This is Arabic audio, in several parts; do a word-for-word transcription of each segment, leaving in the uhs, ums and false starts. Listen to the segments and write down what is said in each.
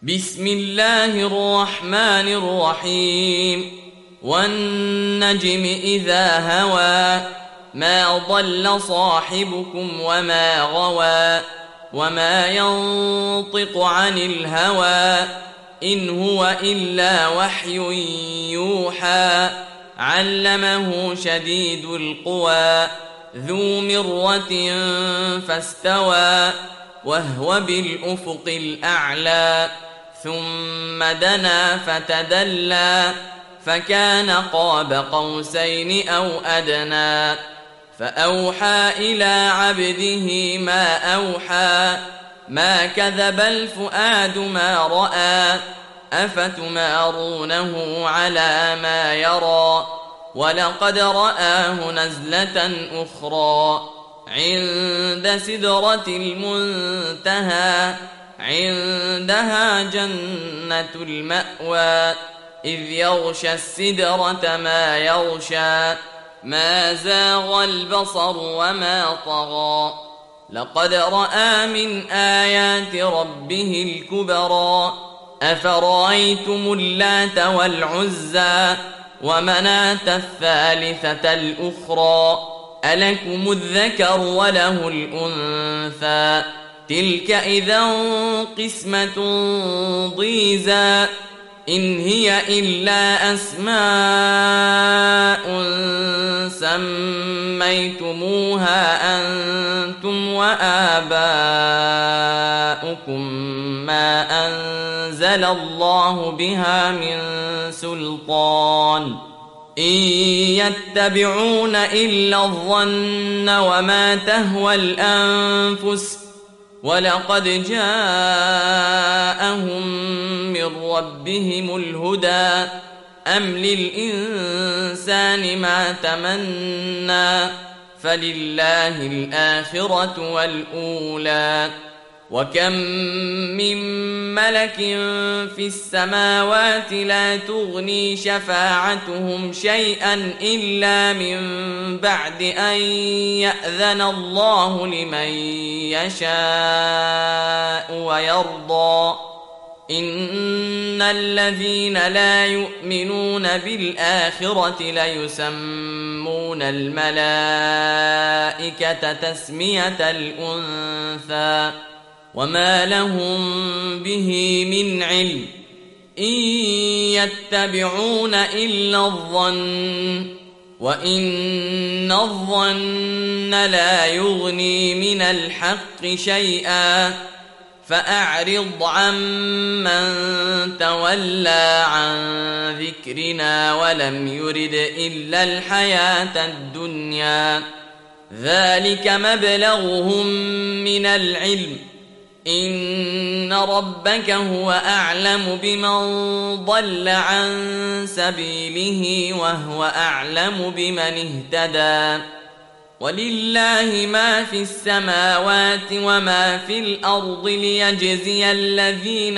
بسم الله الرحمن الرحيم والنجم إذا هوى ما ضل صاحبكم وما غوى وما ينطق عن الهوى إن هو إلا وحي يوحى علمه شديد القوى ذو مرة فاستوى وهو بالأفق الأعلى ثم دنا فتدلى فكان قاب قوسين أو أدنى فأوحى إلى عبده ما أوحى ما كذب الفؤاد ما رأى أفتمارونه على ما يرى ولقد رآه نزلة أخرى عند سدرة المنتهى عندها جنة المأوى إذ يغشى السدرة ما يغشى ما زاغ البصر وما طغى لقد رأى من آيات ربه الكبرى أفرأيتم اللات والعزى ومناة الثالثة الأخرى ألكم الذكر وله الأنثى تلك إذا قسمة ضيزى إن هي إلا أسماء سميتموها أنتم وآباؤكم ما أنزل الله بها من سلطان إن يتبعون إلا الظن وما تهوى الأنفس ولقد جاءهم من ربهم الهدى أم للإنسان ما تمنى فلله الآخرة والأولى وكم من ملك في السماوات لا تغني شفاعتهم شيئا إلا من بعد أن يأذن الله لمن يشاء ويرضى إن الذين لا يؤمنون بالآخرة ليسمون الملائكة تسمية الأنثى وما لهم به من علم إن يتبعون إلا الظن وإن الظن لا يغني من الحق شيئا فأعرض عمن تولى عن ذكرنا ولم يرد إلا الحياة الدنيا ذلك مبلغهم من العلم إن ربك هو أعلم بمن ضل عن سبيله وهو أعلم بمن اهتدى ولله ما في السماوات وما في الأرض ليجزي الذين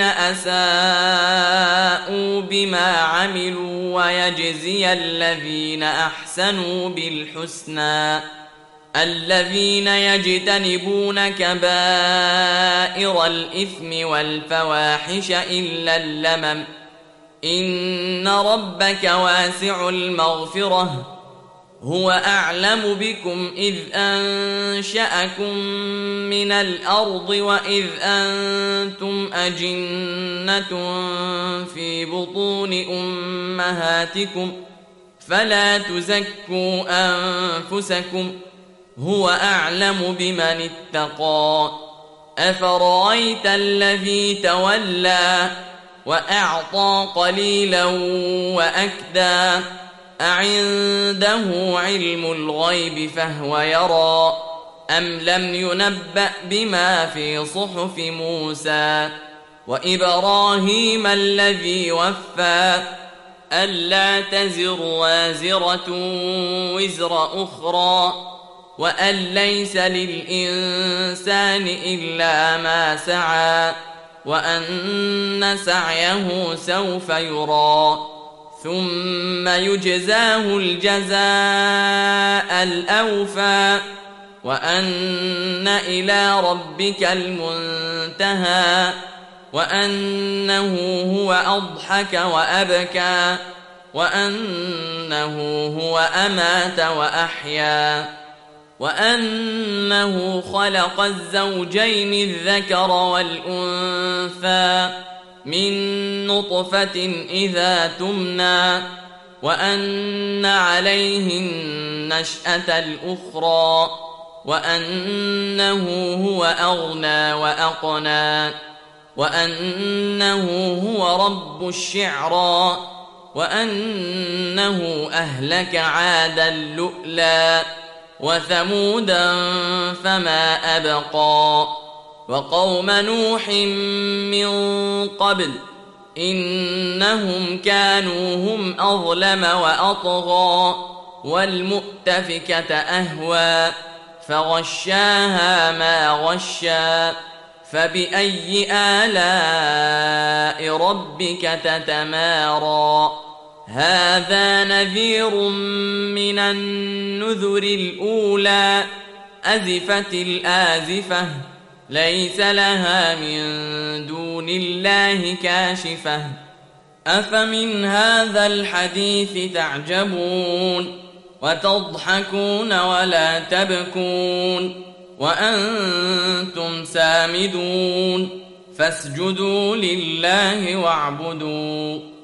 أساءوا بما عملوا ويجزي الذين أحسنوا بالحسنى الذين يجتنبون كبائر الإثم والفواحش إلا اللمم إن ربك واسع المغفرة هو أعلم بكم إذ أنشأكم من الأرض وإذ أنتم أجنة في بطون أمهاتكم فلا تزكوا أنفسكم هو أعلم بمن اتقى أفرأيت الذي تولى وأعطى قليلا وأكدى أعنده علم الغيب فهو يرى أم لم ينبأ بما في صحف موسى وإبراهيم الذي وفى ألا تزر وازرة وزر أخرى وأن ليس للإنسان إلا ما سعى وأن سعيه سوف يرى ثم يجزاه الجزاء الأوفى وأن إلى ربك المنتهى وأنه هو أضحك وأبكى وأنه هو أمات وأحيا وأنه خلق الزوجين الذكر والأنثى من نطفة إذا تمنى وأن عليه النشأة الأخرى وأنه هو أغنى وأقنى وأنه هو رب الشعرى وأنه أهلك عادا اللؤلا وثمودا فما أبقى وقوم نوح من قبل إنهم كانوا هم أظلم وأطغى والمؤتفكة أهوى فغشاها ما غشا فبأي آلاء ربك تتمارى هذا نذير من النذر الأولى أزفت الآزفة ليس لها من دون الله كاشفة أفمن هذا الحديث تعجبون وتضحكون ولا تبكون وأنتم سامدون فاسجدوا لله واعبدوا